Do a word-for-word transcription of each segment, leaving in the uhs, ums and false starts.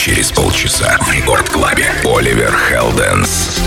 через полчаса в Рекорд-клабе. Оливер Хелденс.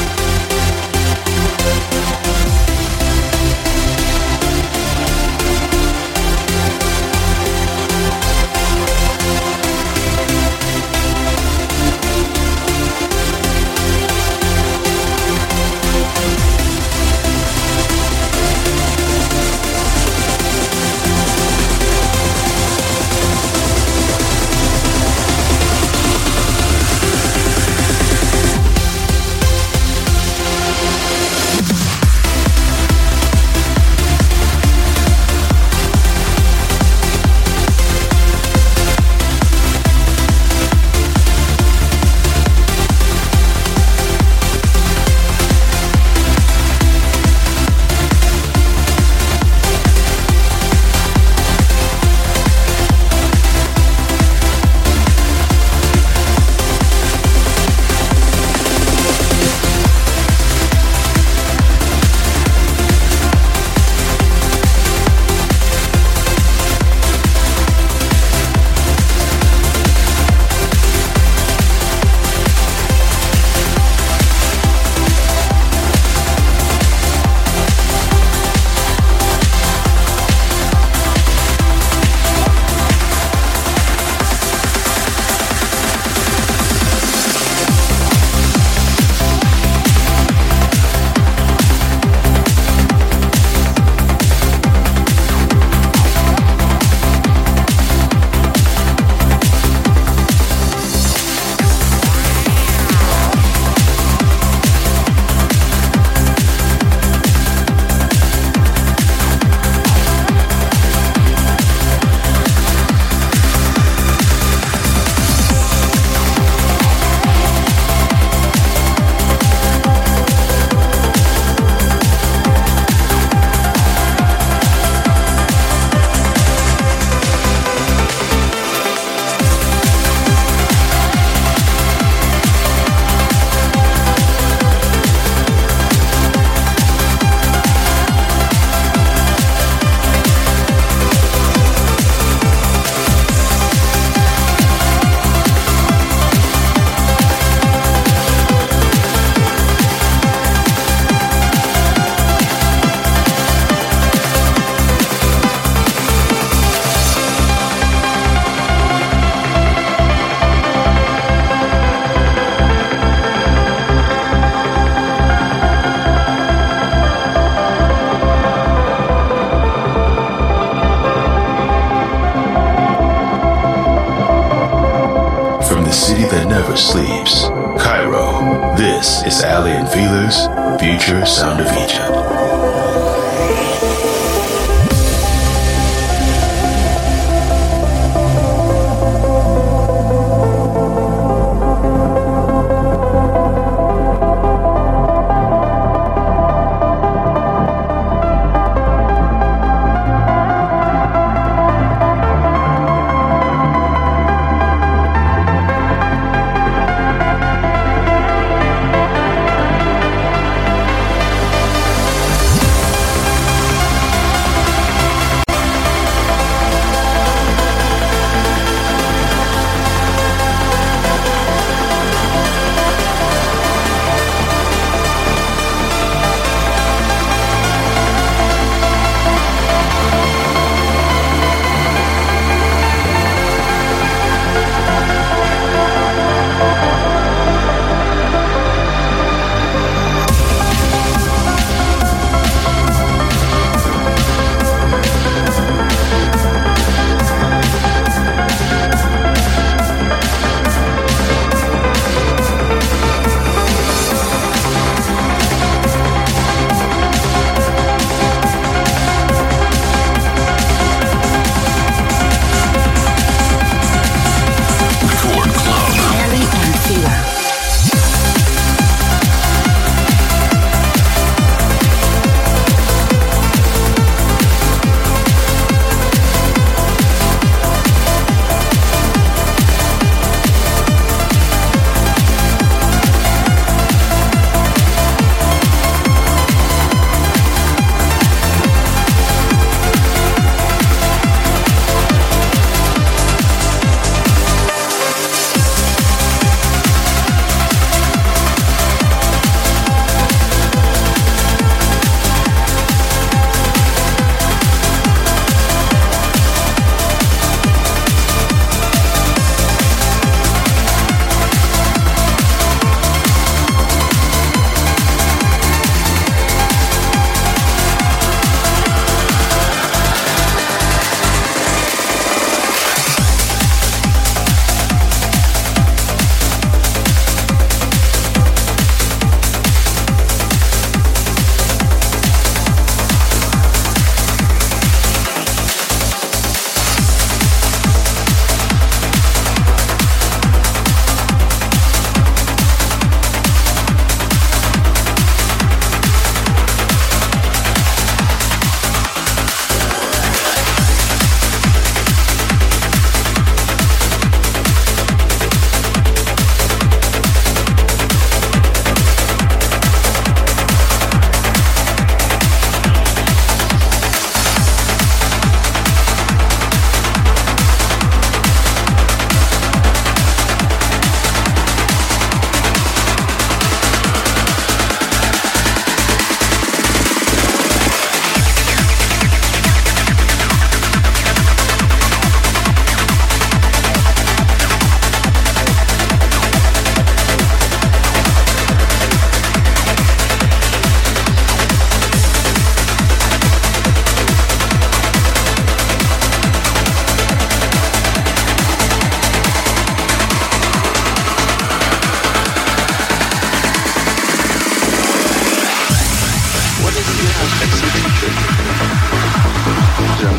Sleeps. Cairo. This is Ali and Feeler's Future Sound of Egypt.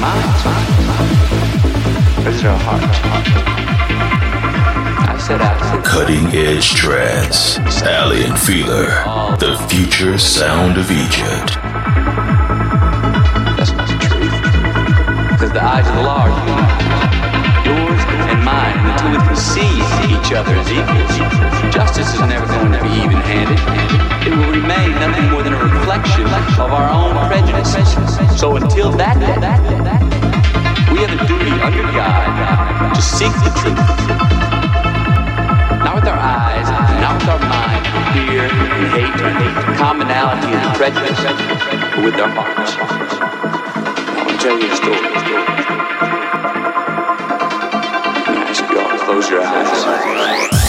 minds. But it's our hearts. I said absolutely. Cutting edge trance. Alien Feeler. The future sound of Egypt. That's not the truth. Because the eyes of the law are unique. Yours and mine, until we can see each other as equals. Justice is never going to be even-handed. It will remain nothing more than a reflection of our own prejudices. So until that day, we have a duty under God to seek the truth. Not with our eyes, not with our mind, fear and hate, and commonality and prejudice, but with our hearts. I want to tell you a story. Close your eyes.